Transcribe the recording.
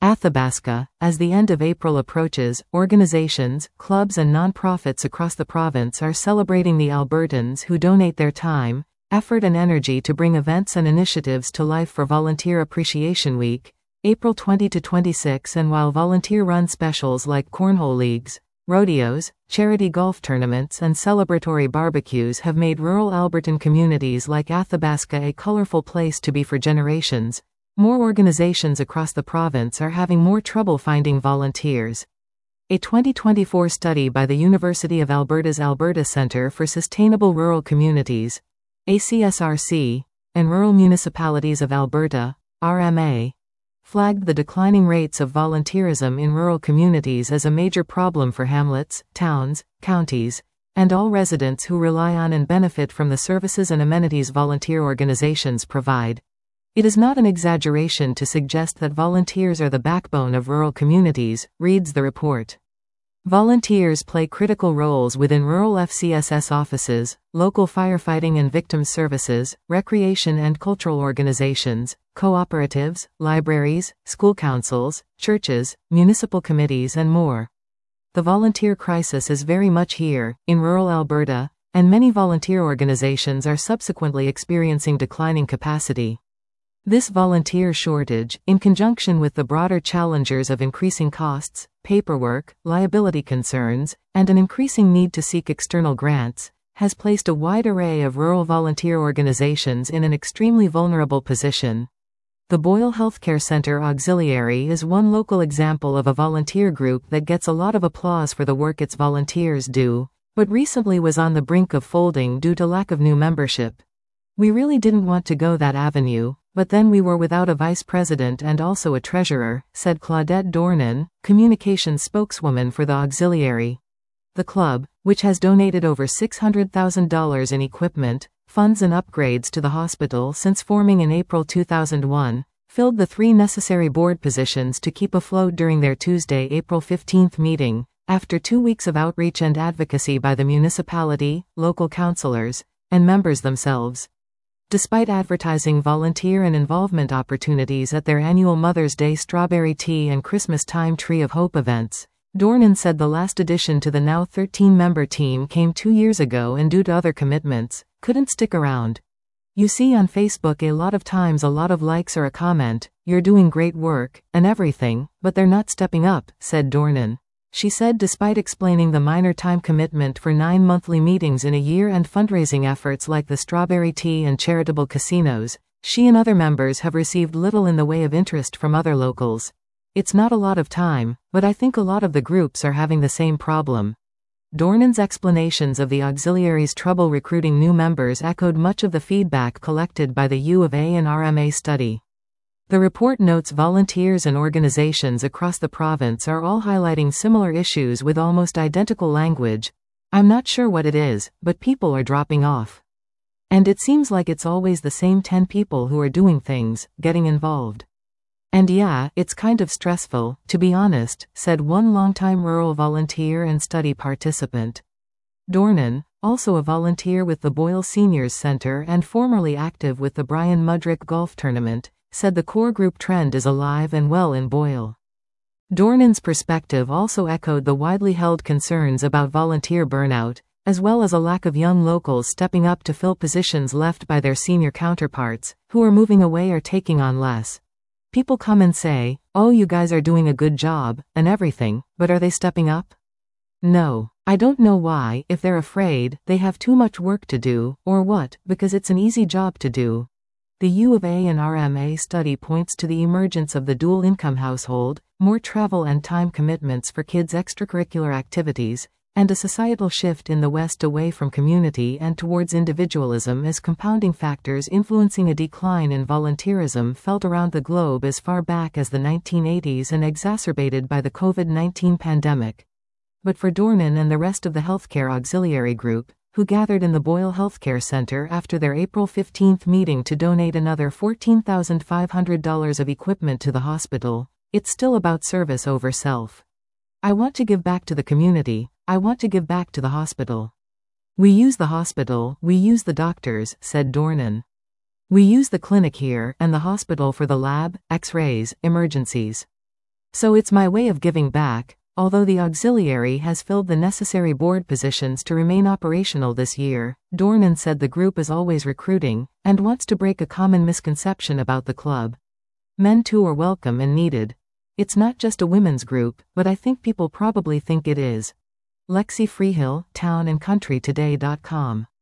Athabasca. As the end of April approaches, organizations, clubs and non-profits across the province are celebrating the Albertans who donate their time, effort and energy to bring events and initiatives to life for Volunteer Appreciation Week, April 20 to 26, and while volunteer-run specials like cornhole leagues, rodeos, charity golf tournaments and celebratory barbecues have made rural Albertan communities like Athabasca a colorful place to be for generations, more organizations across the province are having more trouble finding volunteers. A 2024 study by the University of Alberta's Alberta Centre for Sustainable Rural Communities, ACSRC, and Rural Municipalities of Alberta, RMA, flagged the declining rates of volunteerism in rural communities as a major problem for hamlets, towns, counties, and all residents who rely on and benefit from the services and amenities volunteer organizations provide. It is not an exaggeration to suggest that volunteers are the backbone of rural communities, reads the report. Volunteers play critical roles within rural FCSS offices, local firefighting and victims services, recreation and cultural organizations, cooperatives, libraries, school councils, churches, municipal committees and more. The volunteer crisis is very much here, in rural Alberta, and many volunteer organizations are subsequently experiencing declining capacity. This volunteer shortage, in conjunction with the broader challengers of increasing costs, paperwork, liability concerns, and an increasing need to seek external grants, has placed a wide array of rural volunteer organizations in an extremely vulnerable position. The Boyle Healthcare Centre Auxiliary is one local example of a volunteer group that gets a lot of applause for the work its volunteers do, but recently was on the brink of folding due to lack of new membership. We really didn't want to go that avenue, but then we were without a vice president and also a treasurer, said Claudette Dornan, communications spokeswoman for the auxiliary. The club, which has donated over $600,000 in equipment, funds and upgrades to the hospital since forming in April 2001, filled the 3 necessary board positions to keep afloat during their Tuesday, April 15 meeting, after 2 weeks of outreach and advocacy by the municipality, local councillors, and members themselves. Despite advertising volunteer and involvement opportunities at their annual Mother's Day Strawberry Tea and Christmas Time Tree of Hope events, Dornan said the last addition to the now 13-member team came 2 years ago and due to other commitments, couldn't stick around. You see on Facebook a lot of times a lot of likes or a comment, "You're doing great work," and everything, but they're not stepping up, said Dornan. She said despite explaining the minor time commitment for 9 monthly meetings in a year and fundraising efforts like the Strawberry Tea and charitable casinos, she and other members have received little in the way of interest from other locals. It's not a lot of time, but I think a lot of the groups are having the same problem. Dornan's explanations of the auxiliary's trouble recruiting new members echoed much of the feedback collected by the U of A and RMA study. The report notes volunteers and organizations across the province are all highlighting similar issues with almost identical language. I'm not sure what it is, but people are dropping off. And it seems like it's always the same 10 people who are doing things, getting involved. And yeah, it's kind of stressful, to be honest, said one longtime rural volunteer and study participant. Dornan, also a volunteer with the Boyle Seniors Centre and formerly active with the Brian Mudrick Golf Tournament, said the core group trend is alive and well in Boyle. Dornan's perspective also echoed the widely held concerns about volunteer burnout, as well as a lack of young locals stepping up to fill positions left by their senior counterparts, who are moving away or taking on less. People come and say, "Oh, you guys are doing a good job," and everything, but are they stepping up? No. I don't know why, if they're afraid, they have too much work to do, or what, because it's an easy job to do. The U of A and RMA study points to the emergence of the dual-income household, more travel and time commitments for kids' extracurricular activities, and a societal shift in the West away from community and towards individualism as compounding factors influencing a decline in volunteerism felt around the globe as far back as the 1980s and exacerbated by the COVID-19 pandemic. But for Dornan and the rest of the healthcare auxiliary group, who gathered in the Boyle Healthcare Centre after their April 15 meeting to donate another $14,500 of equipment to the hospital, it's still about service over self. I want to give back to the community, I want to give back to the hospital. We use the hospital, we use the doctors, said Dornan. We use the clinic here and the hospital for the lab, x-rays, emergencies. So it's my way of giving back, although the auxiliary has filled the necessary board positions to remain operational this year. Dornan said the group is always recruiting, and wants to break a common misconception about the club. Men too are welcome and needed. It's not just a women's group, but I think people probably think it is. Lexi Freehill, townandcountrytoday.com